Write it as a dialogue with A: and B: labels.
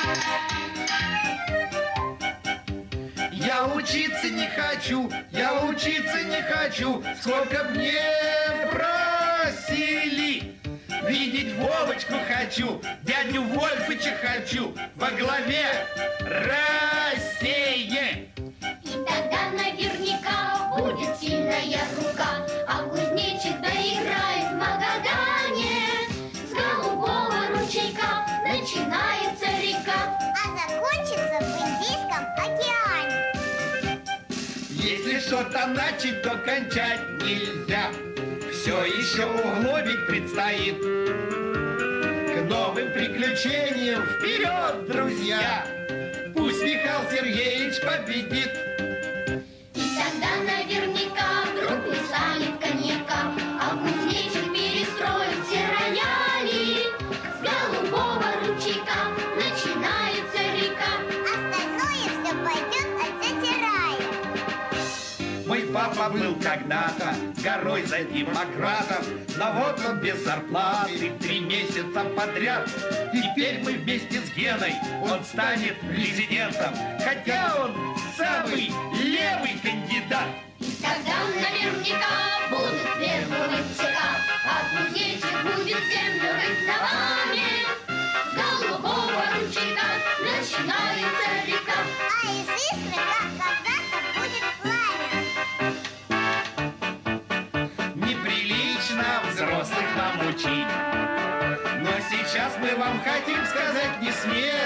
A: Я учиться не хочу, я учиться не хочу, сколько б мне просили. Видеть Вовочку хочу, дядю Вольфыча хочу во главе России.
B: И тогда наверняка будет сильная рука, а кузнечик доиграет в Магадане. С голубого ручейка начинается река,
C: а закончится в Индийском океане.
A: Если что-то начать, то кончать нельзя. Все еще углубить предстоит. К новым приключениям вперед, друзья! Пусть Михаил Сергеевич победит.
B: И тогда наверняка вдруг не станет коньяка, а кузнечик перестроит все рояли. С голубого ручейка начинается река,
C: остальное все пойдет от тети Раи.
A: Мой папа был когда-то горой за демократов, но вот он без зарплаты 3 месяца подряд. Теперь мы вместе с Геной, он станет президентом, хотя он самый левый кандидат.
B: И тогда наверняка будут требовать ЦК, а кузнечик будет землю рыть ногами. С голубого ручейка начинается река,
C: А из искры, как когда-то, будет пламя.
A: Неприлично взрослых нам учить, но сейчас мы вам хотим сказать: не смейте